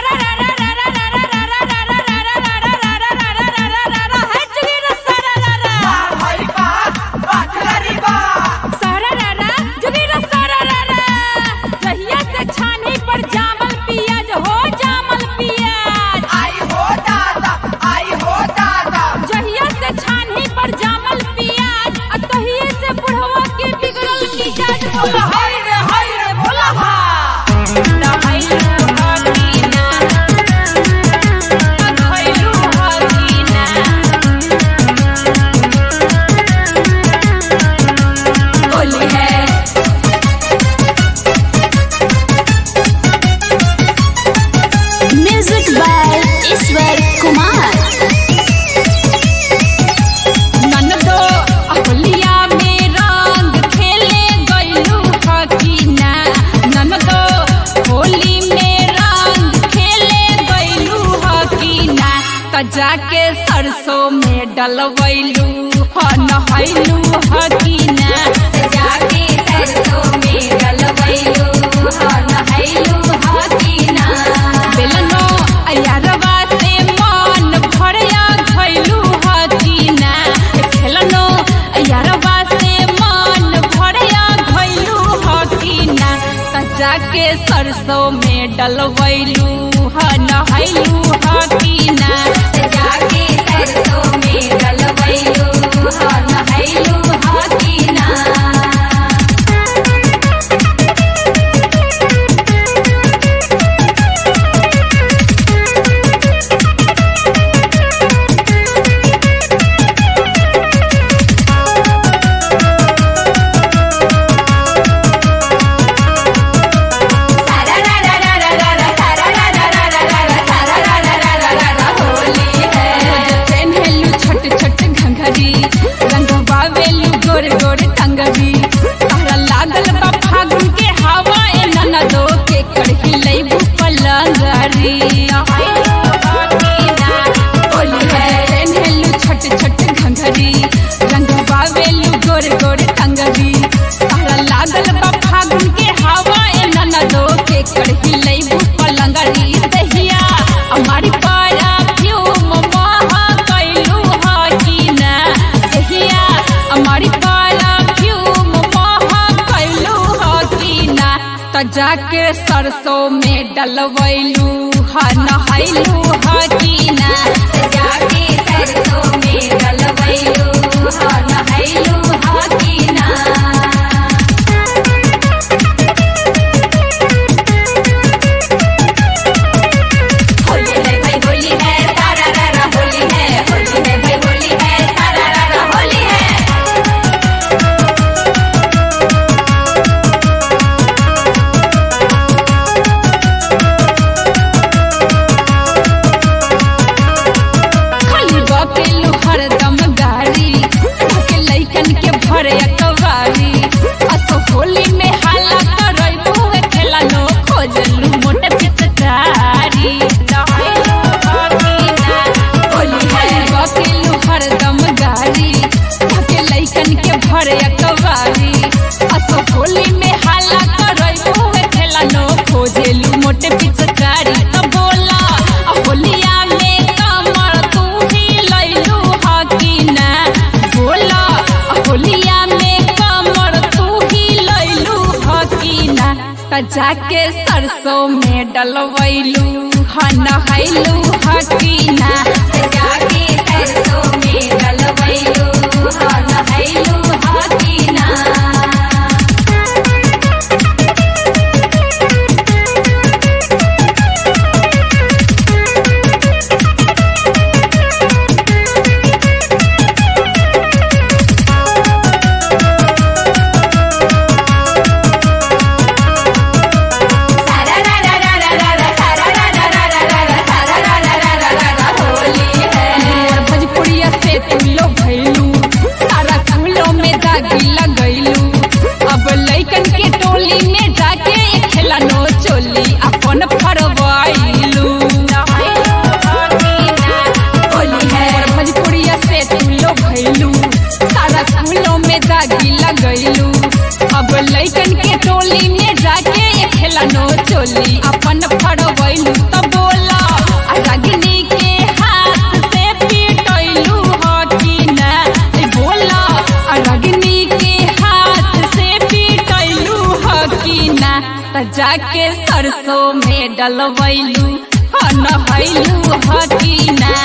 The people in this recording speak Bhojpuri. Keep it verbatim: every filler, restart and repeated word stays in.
जाके सरसों में डलवैलू नहैलू हकीना जाके सरसों में डलवैलू नहैलू हकीना बेलनो अयारवा से मन भरया धैलू हकीना खेलनो अयारवा से मन भरया धैलू हकीना जाके सरसों में डलवैलू नहैलू हकीना जाके सरसों में डलवैलू नहैलू हकीना जाके सरसों में डलवैलू नहैलू हकीना जाके सरसों में डलवैलू नहैलू हकीना होली है भाई होली है सारा रारा होली है होली है भाई होली है सारा रारा होली है मोटे पिचकारी तो बोला होलिया में कमर तू ही लैलू हकीना बोला होलिया में कमर तू ही लैलू हकीना जाके सरसों में डलवैलू नहैलू हकीना जाके सरसों में डलवैलू नहैलू हकीना अब लैकन के टोली में जाके खेलनो चोली अपन फड़वैलू तो बोल त जाके सरसों में डलवैलू नहैलू हकीना